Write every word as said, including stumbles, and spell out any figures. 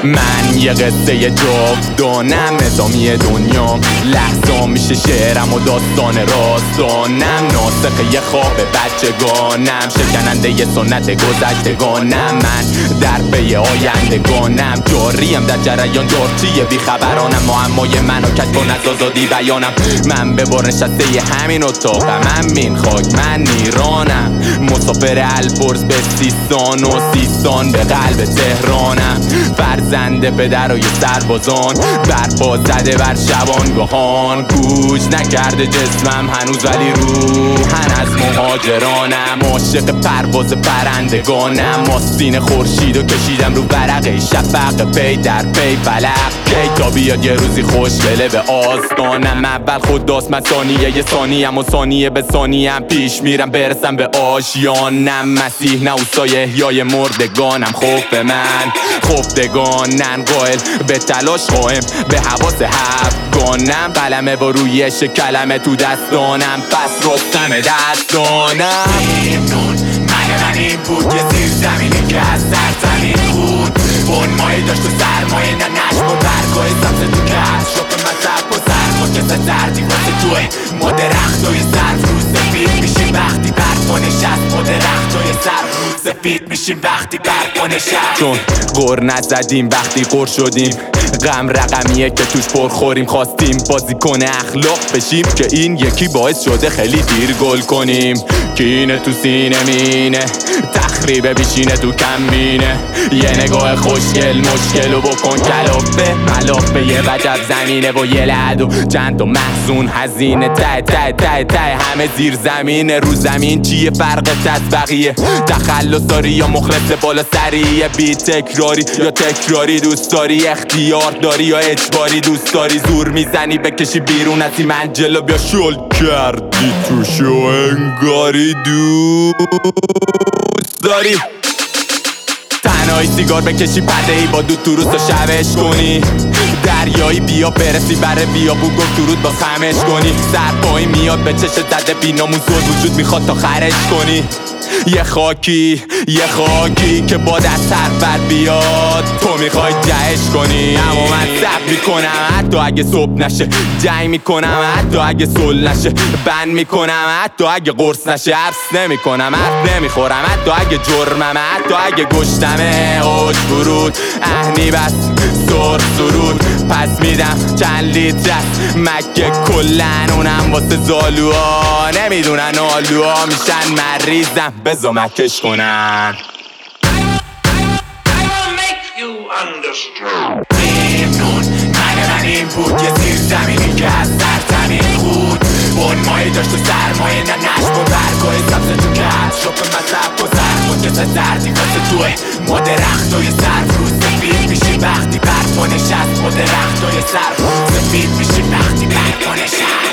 من یه قصه جاودانم، نظامی دنیام لحظه میشه شعرم و داستان راستانم، ناسخ یه خواب بچگانم، شکننده یه سنت گذشتگانم، من در پی آیندگانم، جاریم در جریان دارچی بیخبرانم، معمای منو کشف کن از آزادی بیانم، من به بار نشسته همین اتاقم، همین خاک من ایرانم، مسافر البرز به سیستان و سیستان به قلب تهرانم، فرزند پدر و یه سربازان، برپا زده بر شبانگاهان، گوش نکرده جسمم هنوز ولی روحن از مهاجرانم، عاشق پرواز پرندگانم، آستین خورشید و کشیدم رو ورقه شفق، پی در پی فلق کی تا بیاد یه روزی خوشگله به آستانم، اول خداست من ثانیه یه ثانیم و ثانیه به ثانیم پیش میرم برسم به آشیانم، مسیح نه اوستای احیای مردگانم، خوف من خفتگانن قائل به تلاش قائم به حواس هفتگانم، قلمه با رویش کلمه تو دستانم، پس رستم دستانم. ممنون من من این بود یه زیر زمینی که از سرزمین خود بون مایه داشت و سرمایه نه نشم و برگاه سبز تو که از شپ مذهب و سرما که زردی واسه توه ما درختای سرف رو سفید میشیم وقتی برپا نشست، ما درختای سرف رو سفید میشیم وقتی برپا نشست، چون غر نزدیم وقتی غر شدیم، غم رقمیه که توش پرخوریم، خواستیم بازیکن اخلاق بشیم که این یکی باعث شده خیلی دیر گل کنیم، کینه تو سینه مینه تخریب بیشینه تو کمینه، یه نگاه خوشگل مشکل و بکن کلافه ملافه، یه وجب زمینه و یه لعد و چند تا محزون هزینه، ته ته ته ته همه زیر زمینه، رو زمین چیه فرقت از بقیه، تخلص داری یا مخلص بالا سریه، بی تکراری یا تکراری دوست داری، اختیار داری یا اجباری دوست داری، زور میزنی بکشی بیرون از این منجل و بیا شل کردی توشو انگاری دوست داری، تنهایی سیگار بکشی پرده ای با دود تو روز تا شبش کنی، دریایی بیا برسی بره بیا بو گفت درود با خمش کنی، سرپایی میاد به چشت زده بیناموز وجود میخواد تا خرش کنی، یه خاکی یه خاکی که با دست سر بر بیاد تو میخوای جهش کنی، اما من صبر میکنم حتی اگه صبح نشه، جنگ میکنم حتی اگه صلح نشه، بند میکنم حتی اگه قرص نشه، حبس نمیکنم حرف نمیخورم حتی اگه جرمم، حتی اگه گشتمه اوج برود اهنی بس سرخ سرود، پس میدم چند لیتر است مکه کلن اونم واسه زالوها، نمیدونن آلوها میشن مریضم بزا مکش کنن. ممنون من من این بود یه زیر زمینی که از سرزمین خود بون مایه داشت و سرمایه نه نشم و برگاه سبز تو که از شپ مذهب و سرما که زردی واسه توه ما درختای سرف رو سفید میشیم وقتی برپا نشست، ما درختای سرف رو سفید میشیم وقتی برپا نشست.